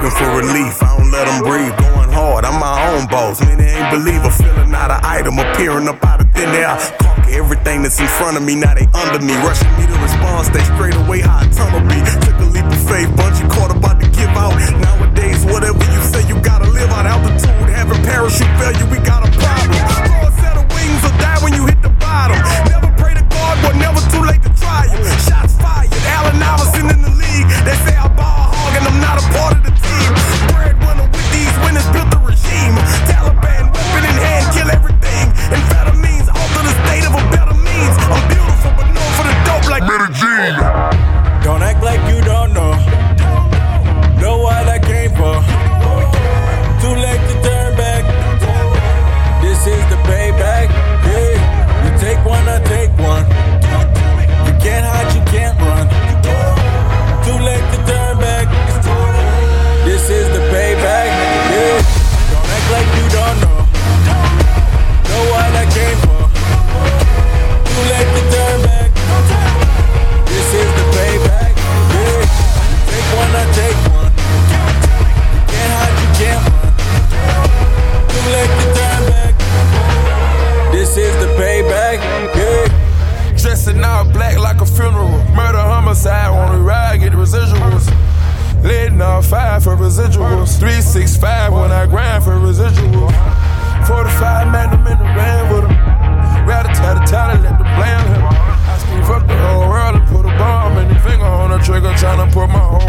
looking for relief. I don't let them breathe, going hard, I'm my own boss. Many ain't believer, feeling out of item, appearing up out of thin air. Conquer everything that's in front of me, now they under me. Rushing me to respond, stay straight away, how a tunnel be. Took a leap of faith, bunch you caught about to give out. Nowadays, whatever you say, you gotta live out. Altitude, having parachute failure, we got a problem. Grow a set of wings or die when you hit the bottom. Never pray to God, but never too late to try it. Shots fired, Allen Iverson in the league. They say I ball hog and I'm not a part of the team. Breadwinner with these winners built the regime. Taliban, weapon in hand, kill everything. Amphetamines, alter the state of a better means. I'm beautiful, but known for the dope like Medellin. Don't act like you don't know. Know what I came for. Too late to turn back. This is the payback. Yeah. You take one, I take one. You can't hide, you can't run. Too late to turn back. This is the payback. Yeah. Don't act like you don't know. Know what I came for. Too late to turn back. This is the payback. Yeah. You take one, I take one. You can't hide, you can't run. Too late to turn back. This is the payback. Yeah. Dressing all black like a funeral. Murder, homicide, wanna ride, get the residuals. Letting off 5 for residuals. 365 when I grind for residuals. 45 magnum in the van with them. Rather tatty, let the blame him. I scream fuck the whole world and put a bomb in the finger on the trigger, tryna put my whole